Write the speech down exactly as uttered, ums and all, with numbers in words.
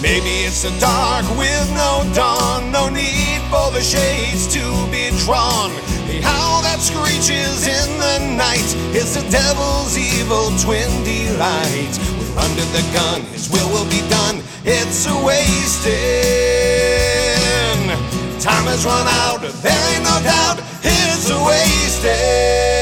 Maybe it's the dark with no dawn, no need for the shades to be drawn. The howl that screeches in the night is the devil's evil twin delight. We're under the gun, his will will be done, it's a wasting. Time has run out, there ain't no doubt, it's a wasting.